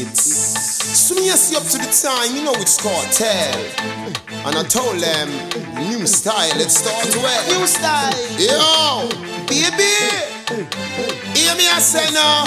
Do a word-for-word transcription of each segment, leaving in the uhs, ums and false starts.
beats. So me I see up to the time, you know it's cartel. And I told them, new style, let's start well. New style. Yo, baby. Hear me I say now.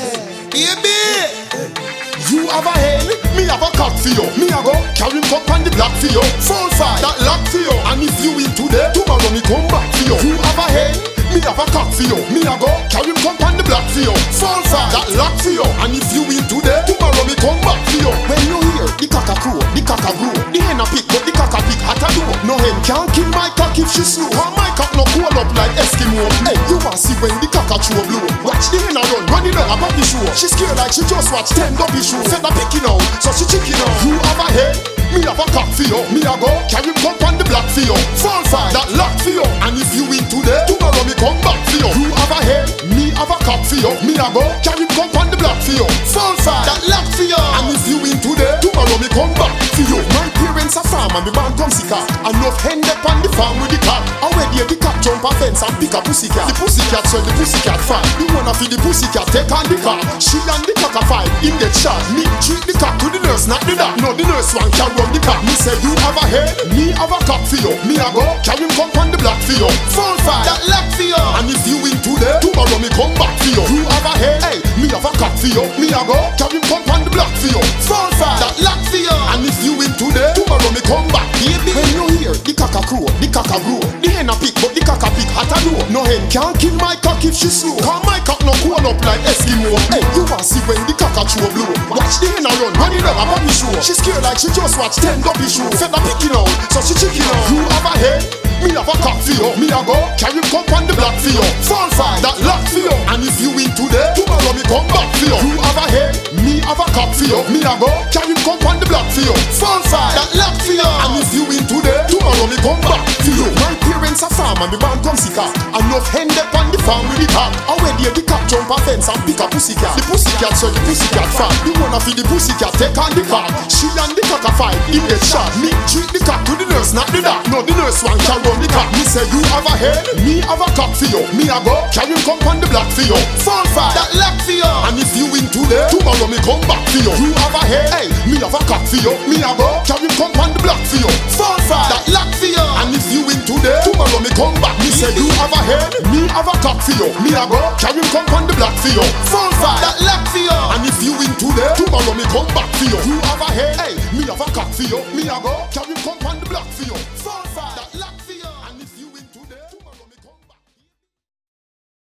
Baby. You have a hen, me have a cock for you. Me a go carry cup on the block for you. Four five, that lock for you. And if you win today, tomorrow me come back for you. You have a hen, me have a cock for you. Me a go carry cup on the block for you. Four five, that lock for you. And if you win today, tomorrow me come back for you. When you hear the cock a crow, the cock a grow, the hen a pick but the cock a pick hot a do. No hen can't kill my cock if she slow. And my cock no cool up like Eskimo. Hey, you want see when the cock a throw blow? Watch the hen a run, running on a puppy show. She scared like she just watch ten dopey show. Feather picking out, so she chicken out. You have a head, me have a cock for you. Me a go carry pump on the block for you. Four five, that lock for you. And if you win today, tomorrow me come back for you. You have a head, me have a cock for you. Me a go carry pump on the block for you. Four five, that lock for you. And if you win today, tomorrow me come back for you. My parents are farm and me born come see car. Enough hen up on the farm with the cat. Already the cat jump a fence and pick a pussycat. The pussycat so the pussycat fan. The one of the pussycat take on the car. She and the cock a fight in the shot. Me treat the cock to the nurse, not the doc. No, the nurse one can run the cock. Me say you have a head, me have a cock for you. Me a go carry him come on the block for you. Four five, that lock for you. And if you win today, tomorrow me come back for you. You have a head, hey, me have a cock for you. Me a go carry him come on the block for you. Four five, that lock for you. And if you win today, tomorrow me come back, baby. When you hear the cock a crow, the cock a grow, the hen a pick but the cock a pick hot a do. No hen can't kill my cock if she slow. Cause my cock no cool up like Eskimo. Hey, you want see when the cock a throw blow? Watch the hen a run, running on a puppy show. She scared like she just watch ten dopey show. Feather picking out, so she chicken out. You have a head, me have a cock for you. Me a go carry cup on the block for you. Four five, that lock for you. And if you win today, tomorrow me come back for you. You have a head, me have a cock for you. Me a go carry cup on the block for you. Four five, that lock for you. And if you win today, tomorrow me come back for you. My parents are farm and me born come see car. Enough hen up on the farm with the cock. Already the cock jump a fence and pick a pussycat. The pussycat so the pussycat fan. The one of the pussycat take on the cock. She and the cock a fight in the shot. Me treat the cock to the nurse, not the doc. No, the nurse one can run the cock. Me say you have a head, me have a cock for you. Me a go carry him come on the block for you. Four five, that lock for you. And if you win today, tomorrow me come back for you. You have a head, hey, me have a cock for you. Me a go carry him come on the block for you. Four five, that lock for you. And if you win today, tomorrow me come back. Me say you have a head, me have a cock for you. Me a go carry him come on the block for you. Four five, that lock for you. And if you win today, tomorrow me come back for you. You have a head, hey, me have a cock for you. Me a go carry him come on the block for you.